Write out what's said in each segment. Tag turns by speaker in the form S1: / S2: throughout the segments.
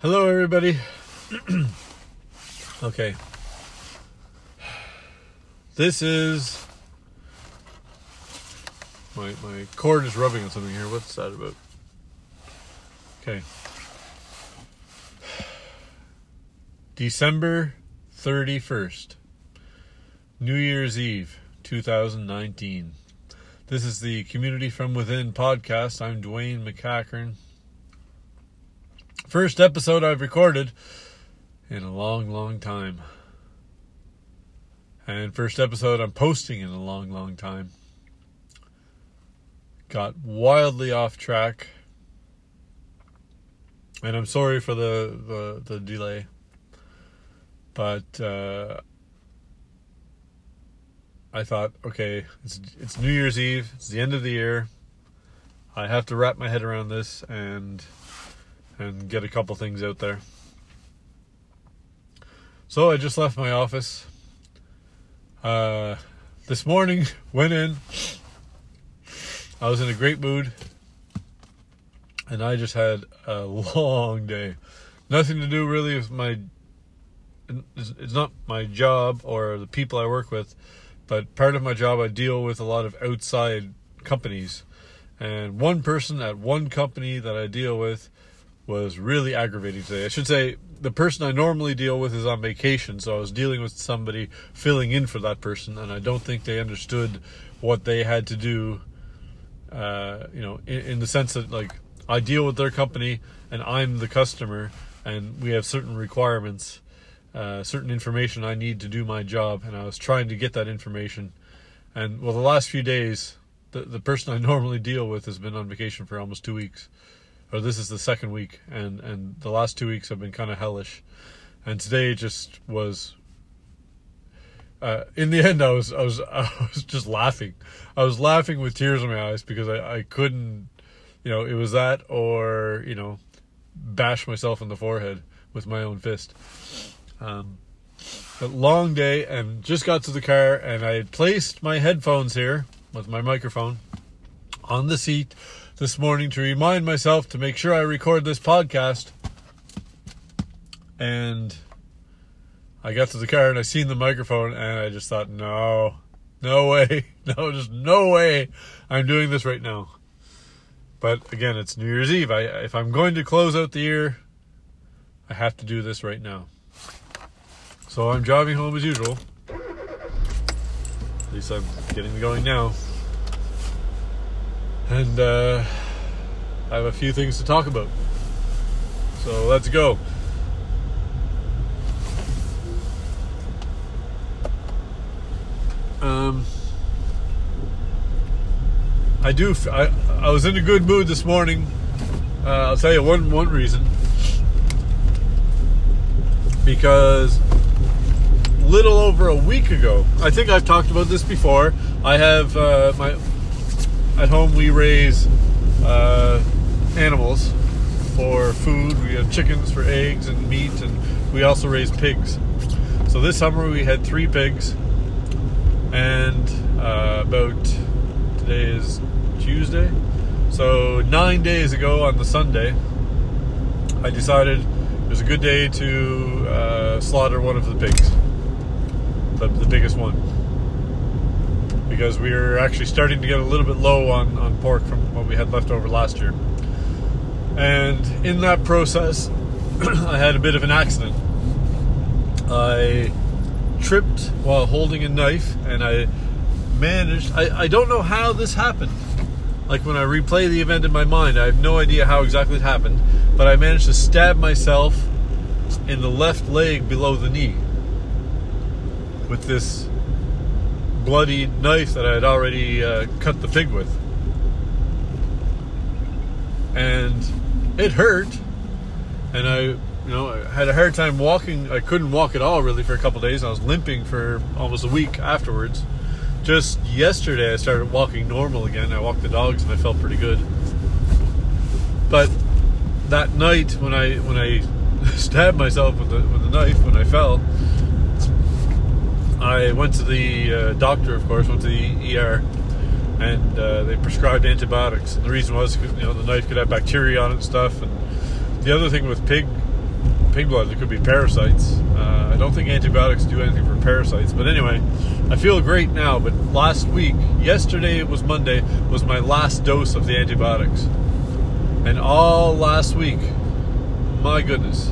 S1: Hello, everybody. Okay. This is... My cord is rubbing on something here. What's that about? Okay. December 31st. New Year's Eve, 2019. This is the Community From Within podcast. I'm Dwayne McCachran. First episode I've recorded in a long time. And first episode I'm posting in a long time. Got wildly off track. And I'm sorry for the delay. But I thought, okay, it's New Year's Eve. It's the end of the year. I have to wrap my head around this and get a couple things out there. So I just left my office. This morning, went in. I was in a great mood. And I just had a long day. Nothing to do really with it's not my job or the people I work with. But part of my job, I deal with a lot of outside companies. And one person at one company that I deal with was really aggravating today. I should say the person I normally deal with is on vacation, so I was dealing with somebody filling in for that person, and I don't think they understood what they had to do, in the sense that, like, I deal with their company, and I'm the customer, and we have certain requirements, certain information I need to do my job, and I was trying to get that information. And, well, the last few days, the person I normally deal with has been on vacation for almost 2 weeks. Or this is the second week, and the last 2 weeks have been kind of hellish. And today just was... in the end, I was just laughing. I was laughing with tears in my eyes because I couldn't... it was that or, bash myself in the forehead with my own fist. A long day, and just got to the car, and I had placed my headphones here with my microphone on the seat this morning to remind myself to make sure I record this podcast. And I got to the car and I seen the microphone and I just thought, no way, just no way I'm doing this right now. But again, it's New Year's Eve. If I'm going to close out the year, I have to do this right now. So I'm driving home as usual. At least I'm getting going now. And I have a few things to talk about. So let's go. I was in a good mood this morning. I'll tell you one reason. Because little over a week ago, I think I've talked about this before. I have at home we raise animals for food. We have chickens for eggs and meat, and we also raise pigs. So this summer we had 3 pigs, and today is Tuesday, so 9 days ago on the Sunday, I decided it was a good day to slaughter one of the pigs, the biggest one. Because we were actually starting to get a little bit low on pork from what we had left over last year. And in that process, I had a bit of an accident. I tripped while holding a knife, and I don't know how this happened. Like, when I replay the event in my mind, I have no idea how exactly it happened, but I managed to stab myself in the left leg below the knee with this bloody knife that I had already cut the pig with. And it hurt, and I had a hard time walking. I couldn't walk at all really for a couple of days. I was limping for almost a week afterwards. Just yesterday I started walking normal again. I walked the dogs and I felt pretty good. But that night when I stabbed myself with the knife, when I fell, I went to the doctor, of course, went to the ER, and they prescribed antibiotics. And the reason was, the knife could have bacteria on it and stuff. And the other thing with pig pig blood. It could be parasites. I don't think antibiotics do anything for parasites. But anyway, I feel great now. But yesterday it was Monday, was my last dose of the antibiotics. And all last week, my goodness,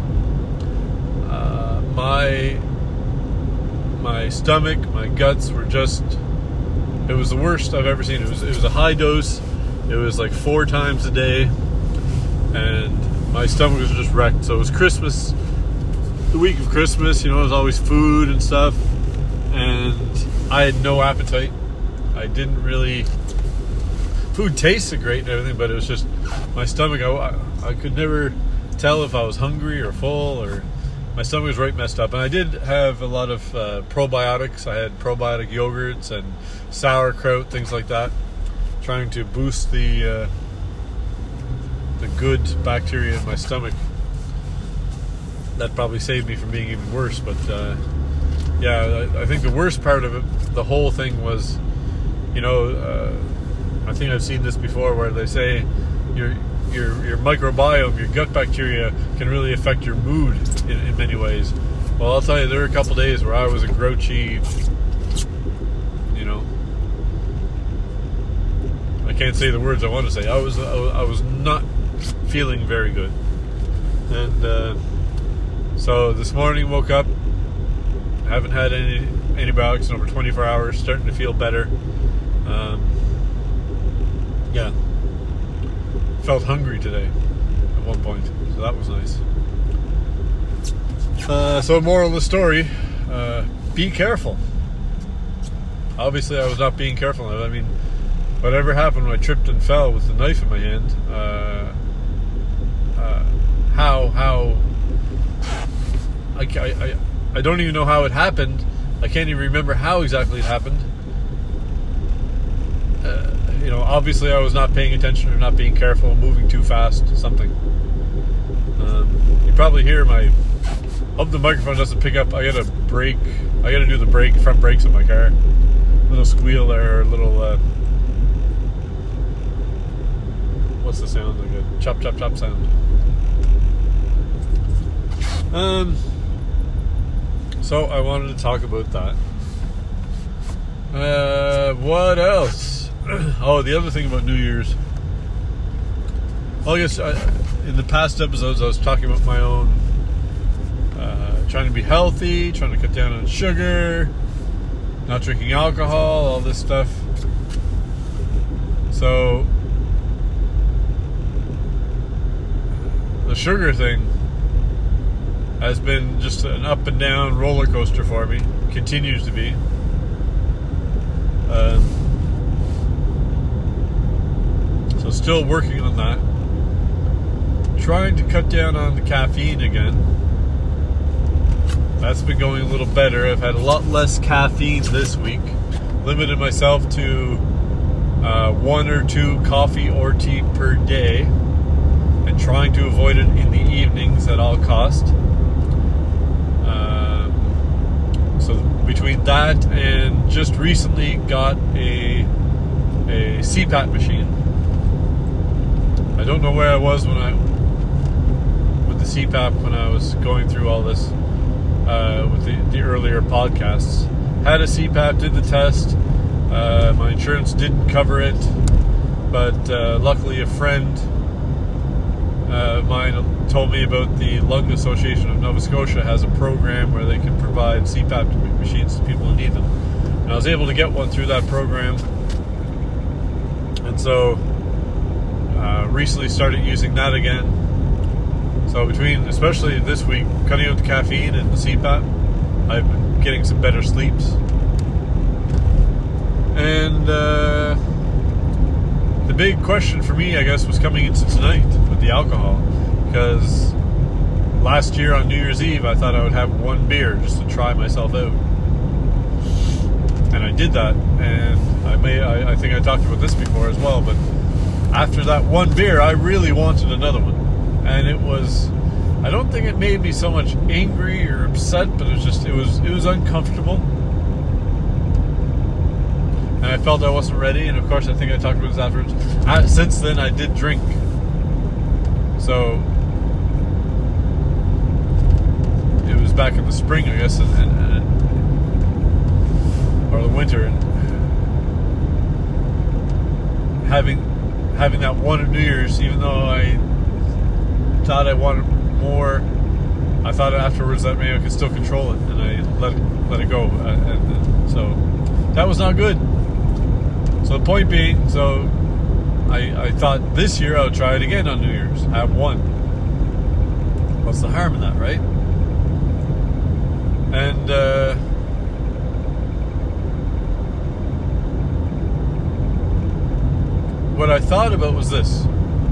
S1: my stomach, my guts were just, it was the worst I've ever seen. It was a high dose. It was like 4 times a day. And my stomach was just wrecked. So it was Christmas, the week of Christmas, it was always food and stuff. And I had no appetite. I didn't really, food tasted great and everything, but it was just, my stomach, I could never tell if I was hungry or full, or my stomach was right messed up. And I did have a lot of probiotics. I had probiotic yogurts and sauerkraut, things like that, trying to boost the good bacteria in my stomach. That probably saved me from being even worse. But I think the worst part of it, the whole thing was, I think I've seen this before, where they say your microbiome, your gut bacteria, can really affect your mood in many ways. Well, I'll tell you, there were a couple days where I was a grouchy, I can't say the words I want to say. I was not feeling very good. And so this morning, woke up, haven't had any antibiotics in over 24 hours, starting to feel better. Felt hungry today at one point, so that was nice. So moral of the story, be careful. Obviously I was not being careful. I mean, whatever happened when I tripped and fell with the knife in my hand, I don't even know how it happened. I can't even remember how exactly it happened. Obviously I was not paying attention or not being careful, moving too fast, something. You probably hear hope the microphone doesn't pick up. I gotta do the front brakes of my car. Little squeal there, little, what's the sound? Like a chop, chop, chop sound. So I wanted to talk about that. What else? Oh, the other thing about New Year's. Well, I guess in the past episodes I was talking about my own trying to be healthy, trying to cut down on sugar, not drinking alcohol, all this stuff. So the sugar thing has been just an up and down roller coaster for me. Continues to be. So still working on that. Trying to cut down on the caffeine again. That's been going a little better. I've had a lot less caffeine this week. Limited myself to 1 or 2 coffee or tea per day. And trying to avoid it in the evenings at all cost. So between that and just recently got a CPAP machine. I don't know where I was with the CPAP when I was going through all this with the earlier podcasts. Had a CPAP, did the test. My insurance didn't cover it, but luckily a friend mine told me about the Lung Association of Nova Scotia has a program where they can provide CPAP machines to people who need them. And I was able to get one through that program. And so recently started using that again. So between, especially this week, cutting out the caffeine and the CPAP, I've been getting some better sleeps. And the big question for me, I guess, was coming into tonight with the alcohol. Because last year on New Year's Eve, I thought I would have 1 beer just to try myself out. And I did that. And I think I talked about this before as well, but after that 1 beer, I really wanted another one. And it was, I don't think it made me so much angry or upset, but it was uncomfortable. And I felt I wasn't ready, and of course I think I talked about this afterwards. Since then I did drink. So back in the spring, I guess, or the winter, and having that one New Year's, even though I thought I wanted more, I thought afterwards that maybe I could still control it, and I let it go, and so that was not good. So the point being, so I thought this year I would try it again on New Year's, have one. What's the harm in that, right? And what I thought about was this.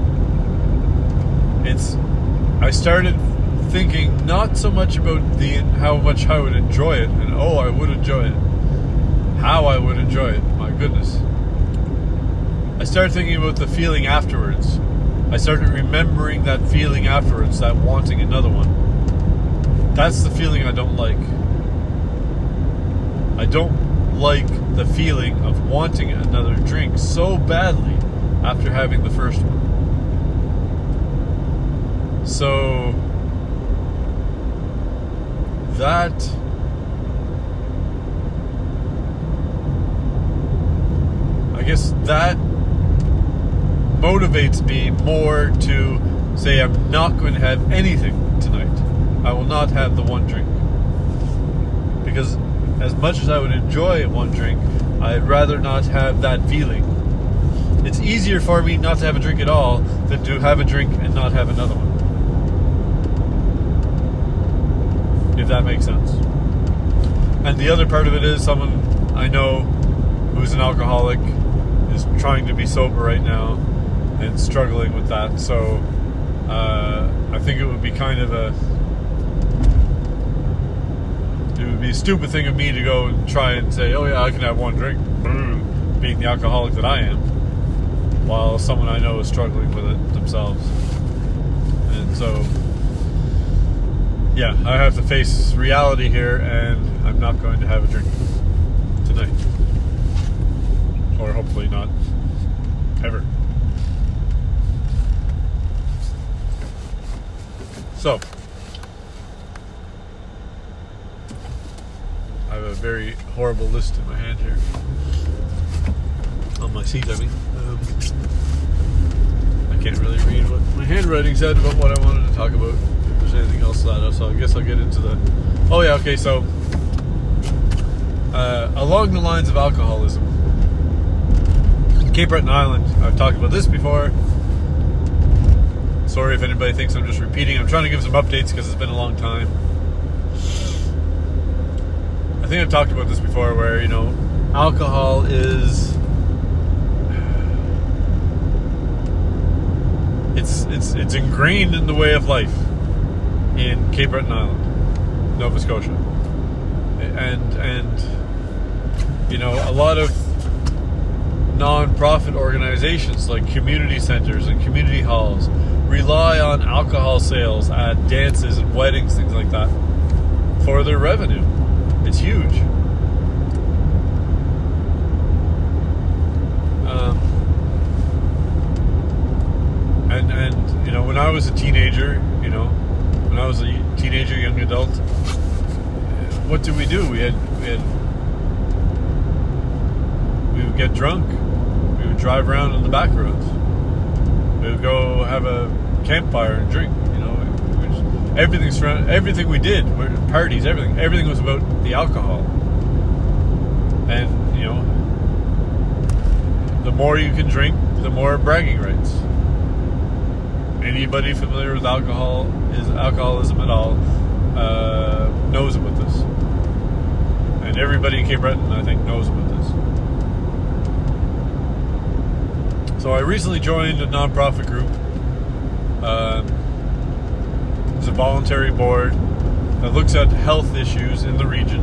S1: I started thinking not so much about how much I would enjoy it, and I would enjoy it. How I would enjoy it, my goodness. I started thinking about the feeling afterwards. I started remembering that feeling afterwards, that wanting another one. That's the feeling I don't like. I don't like the feeling of wanting another drink so badly after having the first one. So that I guess that motivates me more to say I'm not going to have anything tonight. I will not have the one drink. Because as much as I would enjoy one drink, I'd rather not have that feeling. It's easier for me not to have a drink at all than to have a drink and not have another one. If that makes sense. And the other part of it is someone I know who's an alcoholic is trying to be sober right now and struggling with that. So I think it would be kind of it would be a stupid thing of me to go and try and say, oh yeah, I can have one drink, being the alcoholic that I am, while someone I know is struggling with it themselves. And so yeah, I have to face reality here, and I'm not going to have a drink tonight. Or hopefully not ever. So, I have a very horrible list in my hand here. On my seat, I mean. I can't really read what my handwriting said about what I wanted to talk about. If there's anything else that, so I guess I'll get into the... Oh yeah, okay, so... along the lines of alcoholism, Cape Breton Island, I've talked about this before. Sorry if anybody thinks I'm just repeating. I'm trying to give some updates because it's been a long time. I think I've talked about this before where, alcohol is... It's ingrained in the way of life in Cape Breton Island, Nova Scotia. And a lot of non-profit organizations like community centers and community halls rely on alcohol sales at dances and weddings, things like that, for their revenue. It's huge. And when I was a teenager, young adult, what did we do? We would get drunk. We would drive around on the back roads. We would go have a campfire and drink. Everything we did, parties, everything was about the alcohol. And the more you can drink, the more bragging rights. Anybody familiar with alcoholism at all knows about this. And everybody in Cape Breton, I think, knows about this. So I recently joined a non-profit group. It's a voluntary board that looks at health issues in the region.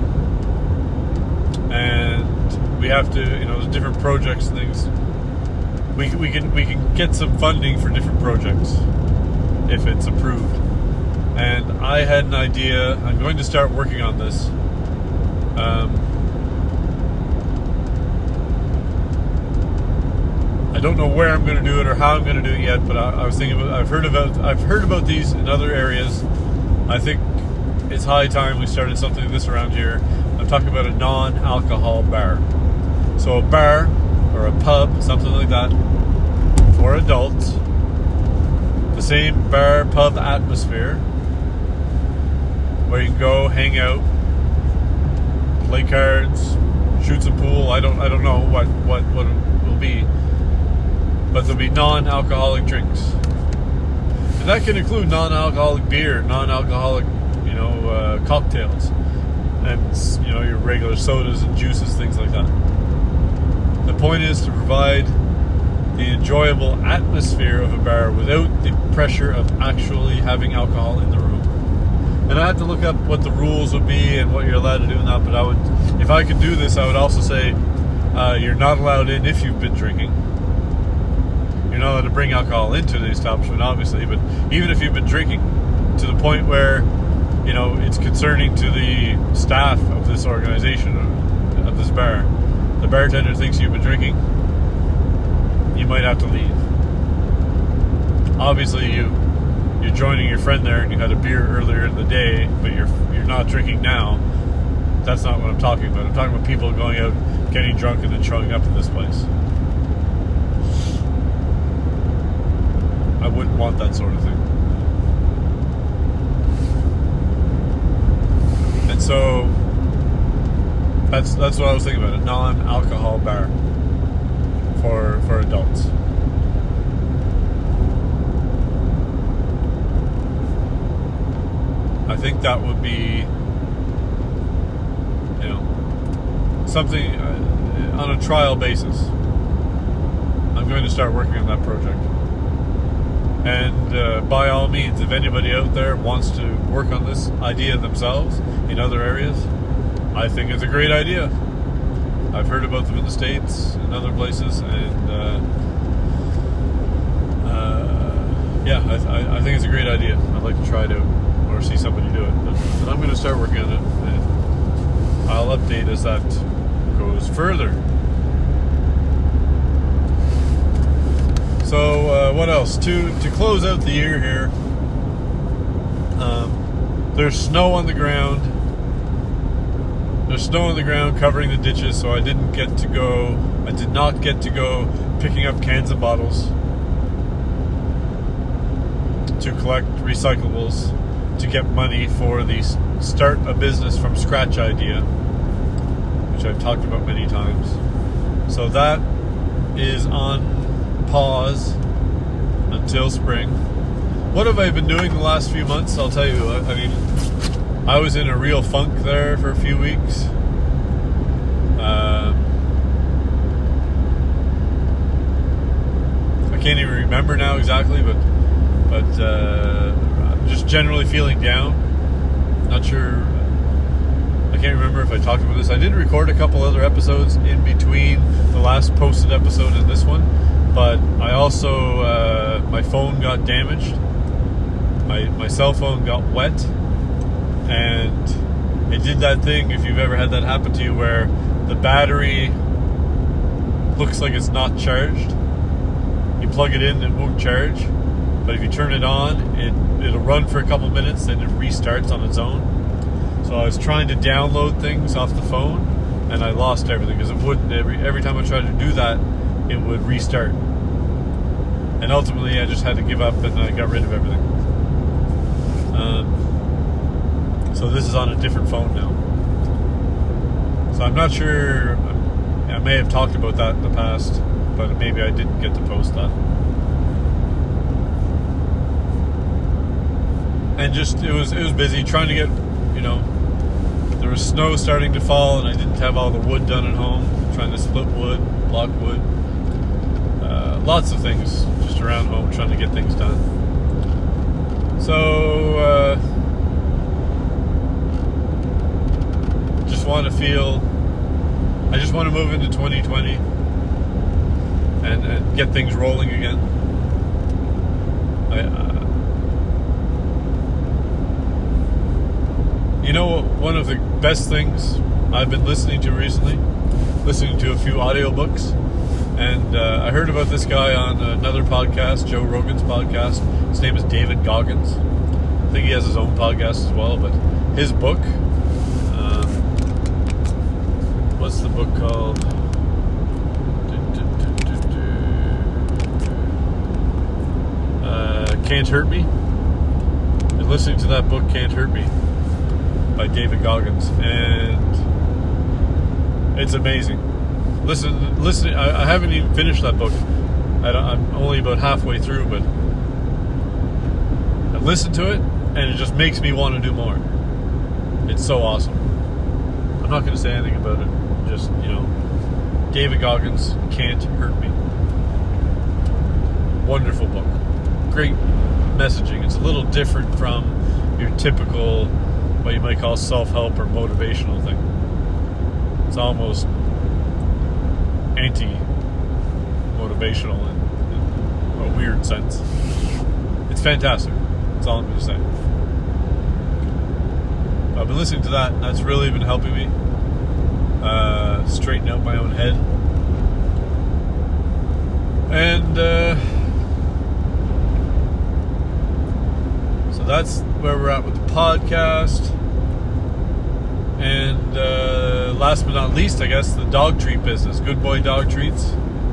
S1: And we have to, there's different projects and things. We can get some funding for different projects if it's approved. And I had an idea. I'm going to start working on this. I don't know where I'm going to do it or how I'm going to do it yet, but I was thinking about. I've heard about these in other areas. I think it's high time we started something like this around here. I'm talking about a non-alcohol bar. So a bar or a pub, something like that, for adults. The same bar pub atmosphere where you can go hang out, play cards, shoot some pool. I don't know what it will be, but there'll be non-alcoholic drinks, and that can include non-alcoholic beer, non-alcoholic, cocktails, and your regular sodas and juices, things like that. The point is to provide the enjoyable atmosphere of a bar without the pressure of actually having alcohol in the room. And I had to look up what the rules would be and what you're allowed to do and that, but if I could do this, I would also say you're not allowed in if you've been drinking. You're not allowed to bring alcohol into the establishment, obviously, but even if you've been drinking to the point where, it's concerning to the staff of this organization, of this bar, the bartender thinks you've been drinking, you might have to leave. Obviously, you're joining your friend there and you had a beer earlier in the day, but you're not drinking now. That's not what I'm talking about. I'm talking about people going out, getting drunk, and then showing up in this place. I wouldn't want that sort of thing. And so that's what I was thinking about, a non-alcohol bar for adults. I think that would be, something on a trial basis. I'm going to start working on that project. And by all means, if anybody out there wants to work on this idea themselves in other areas, I think it's a great idea. I've heard about them in the States and other places, and I think it's a great idea. I'd like to try it out or see somebody do it. But I'm going to start working on it, and I'll update as that goes further. So what else? To close out the year here, there's snow on the ground. There's snow on the ground covering the ditches, so I did not get to go picking up cans and bottles to collect recyclables to get money for the start a business from scratch idea, which I've talked about many times. So that is on pause until spring. What have I been doing the last few months? I'll tell you. I was in a real funk there for a few weeks. I can't even remember now exactly, but I'm just generally feeling down. Not sure. I can't remember if I talked about this. I did record a couple other episodes in between the last posted episode and this one, but I also my phone got damaged. My cell phone got wet, and it did that thing, if you've ever had that happen to you, where the battery looks like it's not charged. You plug it in, it won't charge, but if you turn it on, it'll run for a couple minutes, then it restarts on its own. So I was trying to download things off the phone, and I lost everything, because it wouldn't. Every time I tried to do that, it would restart. And ultimately, I just had to give up, and I got rid of everything. So this is on a different phone now. So I'm not sure. I may have talked about that in the past, but maybe I didn't get to post that. And just it was busy trying to get, there was snow starting to fall, and I didn't have all the wood done at home. Trying to split wood, block wood, lots of things just around home, trying to get things done. So I just want to move into 2020 and get things rolling again. One of the best things I've been listening to recently, listening to a few audiobooks, and I heard about this guy on another podcast, Joe Rogan's podcast. His name is David Goggins. I think he has his own podcast as well, but his book. What's the book called? Can't Hurt Me. And listening to that book, Can't Hurt Me, by David Goggins, and it's amazing. Listen. I haven't even finished that book. I'm only about halfway through, but I listen to it, and it just makes me want to do more. It's so awesome. I'm not going to say anything about it. Just, David Goggins, Can't Hurt Me. Wonderful book. Great messaging. It's a little different from your typical, what you might call self-help or motivational thing. It's almost anti-motivational in a weird sense. It's fantastic. That's all I'm going to say. I've been listening to that, and that's really been helping me straighten out my own head. And so that's where we're at with the podcast. And last but not least, I guess, the dog treat business. Good Boy Dog Treats.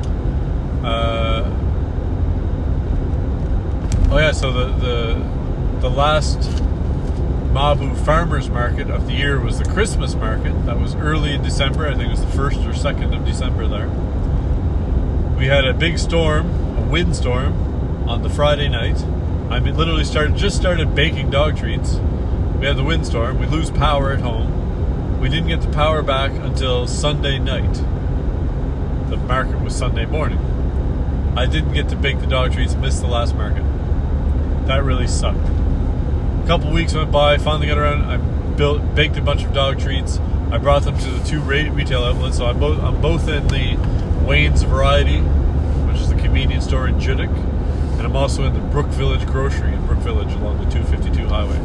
S1: So the last Mabu Farmers Market of the year was the Christmas market. That was early in December. I think it was the 1st or 2nd of December there. We had a big storm, a windstorm, on the Friday night. I mean, literally just started baking dog treats. We had the windstorm. We lose power at home. We didn't get the power back until Sunday night. The market was Sunday morning. I didn't get to bake the dog treats, missed the last market. That really sucked. A couple weeks went by, finally got around. I baked a bunch of dog treats. I brought them to the 2 retail outlets. So I'm both in the Wayne's Variety, which is the convenience store in Judic, and I'm also in the Brook Village Grocery in Brook Village along the 252 highway.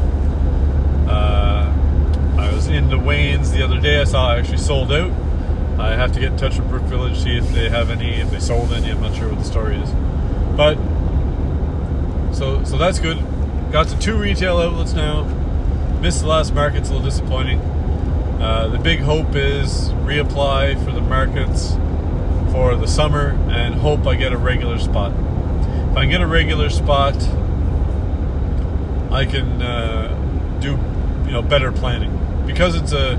S1: I was in the Wayne's the other day. I saw it actually sold out. I have to get in touch with Brook Village, see if they have any, if they sold any. I'm not sure what the story is. But, so that's good. Got to 2 retail outlets now. Missed the last market, it's a little disappointing. The big hope is reapply for the markets for the summer and hope I get a regular spot. If I get a regular spot, I can do better planning, because it's a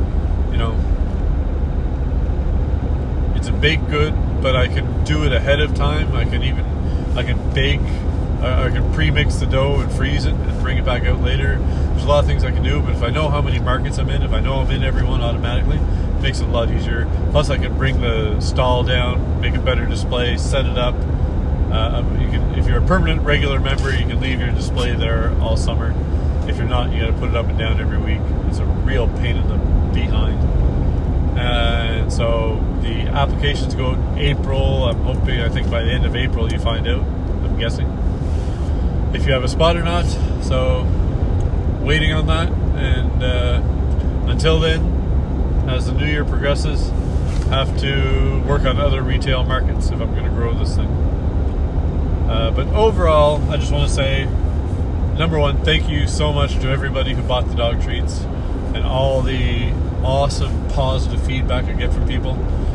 S1: it's a baked good, but I can do it ahead of time. I can bake. I can pre-mix the dough and freeze it and bring it back out later. There's a lot of things I can do, but if I know how many markets I'm in, if I know I'm in every one automatically, it makes it a lot easier. Plus, I can bring the stall down, make a better display, set it up. If you're a permanent regular member, you can leave your display there all summer. If you're not, you got to put it up and down every week. It's a real pain in the behind. And so the applications go in April. I think by the end of April you find out, I'm guessing, if you have a spot or not. So waiting on that, and until then, as the new year progresses, have to work on other retail markets if I'm going to grow this thing. But overall, I just want to say, number one, thank you so much to everybody who bought the dog treats and all the awesome positive feedback I get from people.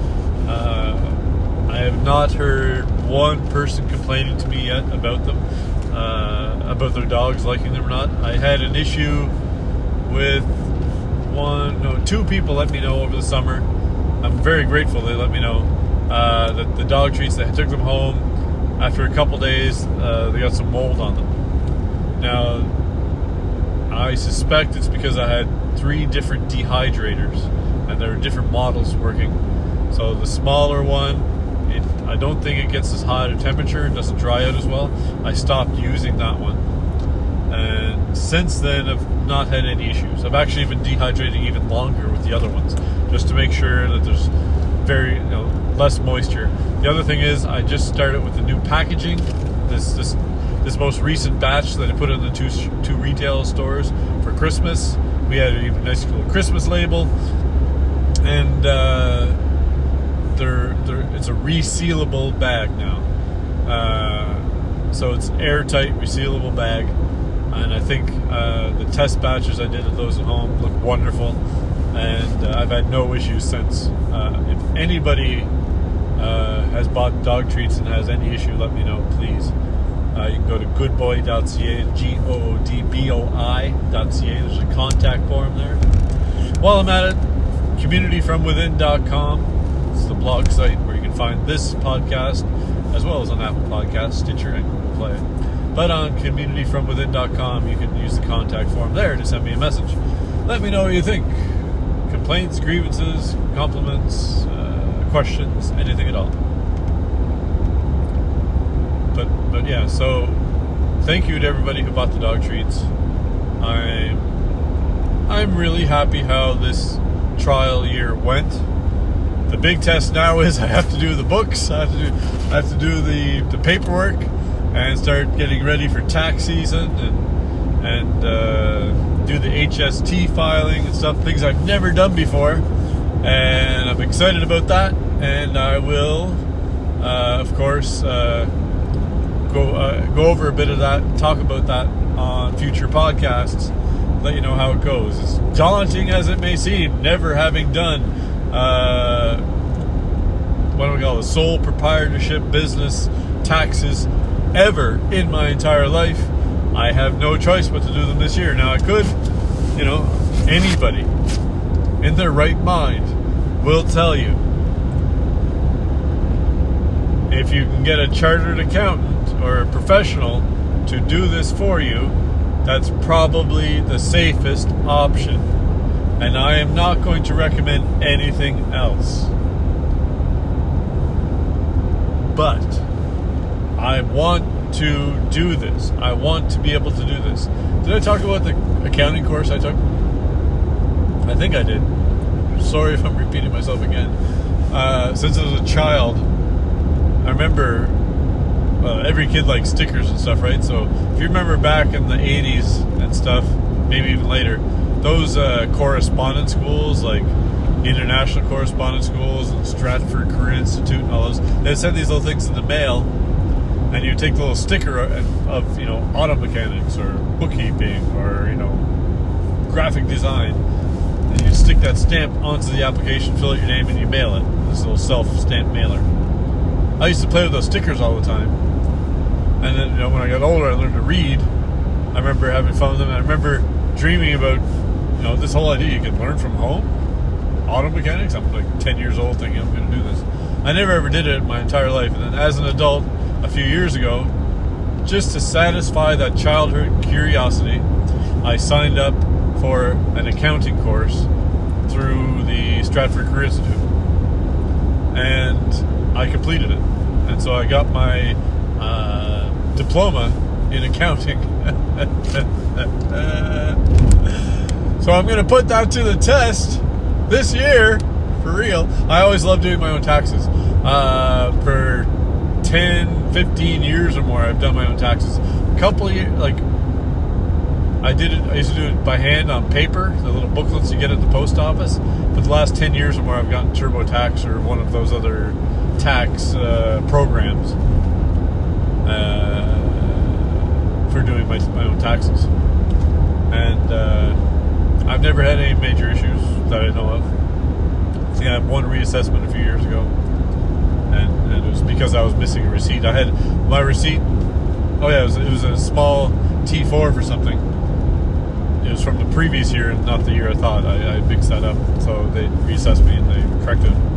S1: I have not heard one person complaining to me yet about them, about their dogs liking them or not. I had an issue with 2 people let me know over the summer. I'm very grateful they let me know that the dog treats, they took them home. After a couple days, they got some mold on them. Now, I suspect it's because I had 3 different dehydrators, and there are different models working. So the smaller one, I don't think it gets as hot a temperature, it doesn't dry out as well. I stopped using that one. And since then, I've not had any issues. I've actually been dehydrating even longer with the other ones, just to make sure that there's less moisture. The other thing is, I just started with the new packaging. This most recent batch that I put in the two retail stores for Christmas. We had a nice little Christmas label, and it's a resealable bag now. So it's airtight, resealable bag. And I think the test batches I did of those at home look wonderful, and I've had no issues since. If anybody has bought dog treats and has any issue, let me know, please. You can go to goodboy.ca, goodboi.ca. There's a contact form there. While I'm at it, communityfromwithin.com. It's the blog site where you can find this podcast, as well as on Apple Podcasts, Stitcher, and Google Play. But on communityfromwithin.com, you can use the contact form there to send me a message. Let me know what you think. Complaints, grievances, compliments, questions, anything at all. But yeah, so thank you to everybody who bought the dog treats. I'm really happy how this trial year went. The big test now is I have to do the books, I have to do the paperwork, and start getting ready for tax season, and do the HST filing and stuff, things I've never done before, and I'm excited about that. And I will, of course, go over a bit of that, talk about that on future podcasts, let you know how it goes. As daunting as it may seem, never having done what do we call it, sole proprietorship business taxes ever in my entire life, I have no choice but to do them this year. Now I could, anybody in their right mind will tell you, if you can get a chartered accountant or a professional to do this for you, that's probably the safest option. And I am not going to recommend anything else. But I want to do this. I want to be able to do this. Did I talk about the accounting course I took? I think I did. Sorry if I'm repeating myself again. Since I was a child, I remember every kid likes stickers and stuff, right? So if you remember back in the 80s and stuff, maybe even later, those correspondence schools, like International Correspondence Schools and Stratford Career Institute and all those, they'd send these little things in the mail, and you take the little sticker of auto mechanics or bookkeeping or graphic design, and you stick that stamp onto the application, fill out your name, and you mail it. This little self-stamped mailer. I used to play with those stickers all the time, and then when I got older, I learned to read. I remember having fun with them. And I remember dreaming about this whole idea you can learn from home. Auto mechanics. I'm like 10 years old thinking I'm going to do this. I never ever did it my entire life, and then as an adult, a few years ago, just to satisfy that childhood curiosity, I signed up for an accounting course through the Stratford Career Institute, and I completed it. And so I got my diploma in accounting. So I'm going to put that to the test this year, for real. I always love doing my own taxes. For 10, 15 years or more, I've done my own taxes. A couple of years, I used to do it by hand on paper, the little booklets you get at the post office. But the last 10 years or more, I've gotten TurboTax or one of those other tax programs for doing my own taxes. And I've never had any major issues that I know of. I think I had one reassessment a few years ago, and it was because I was missing a receipt. I had my receipt. Oh yeah, it was a small T4 for something. It was from the previous year, not the year I thought. I mixed that up, so they reassessed me and they corrected it.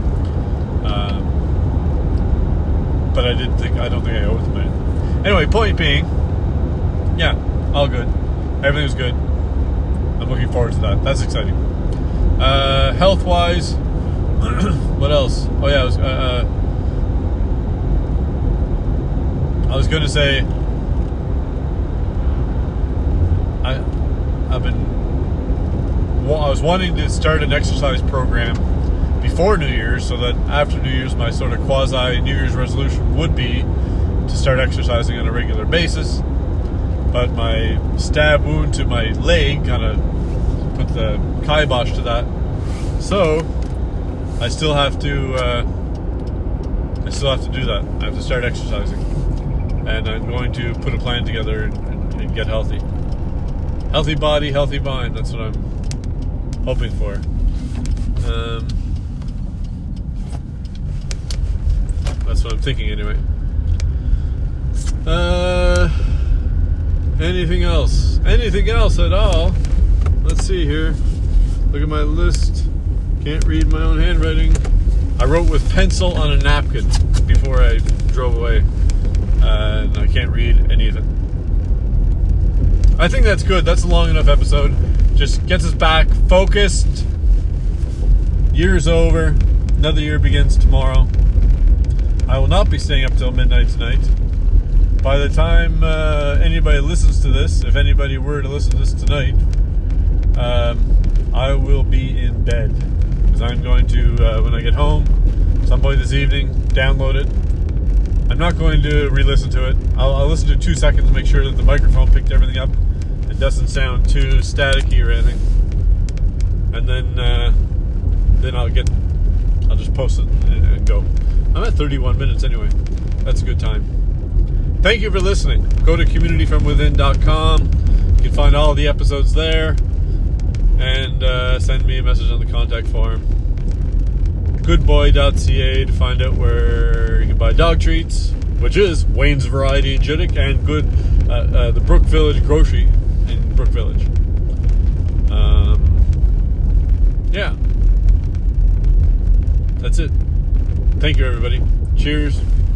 S1: But I don't think I owe it to them. Anyway, point being, yeah, all good. Everything was good. I'm looking forward to that. That's exciting. Health-wise, what else? Oh yeah, I was going to say, I was wanting to start an exercise program before New Year's, so that after New Year's, my sort of quasi New Year's resolution would be to start exercising on a regular basis. But my stab wound to my leg kind of put the kibosh to that. So I still have to do that. I have to start exercising, and I'm going to put a plan together and get healthy. Healthy body, healthy mind. That's what I'm hoping for. That's what I'm thinking anyway. Anything else? Anything else at all? Let's see here. Look at my list. Can't read my own handwriting. I wrote with pencil on a napkin before I drove away. And I can't read any of it. I think that's good. That's a long enough episode. Just gets us back focused. Year's over. Another year begins tomorrow. I will not be staying up till midnight tonight. By the time anybody listens to this, if anybody were to listen to this tonight, I will be in bed. Because I'm going to, when I get home, some point this evening, download it. I'm not going to re-listen to it. I'll listen to 2 seconds to make sure that the microphone picked everything up. It doesn't sound too staticky or anything. And then I'll just post it and go. I'm at 31 minutes anyway. That's a good time. Thank you for listening. Go to communityfromwithin.com. You can find all the episodes there. And send me a message on the contact form. Goodboy.ca to find out where you can buy dog treats, which is Wayne's Variety in Juddick, and the Brook Village Grocery in Brook Village. Yeah. That's it. Thank you, everybody. Cheers.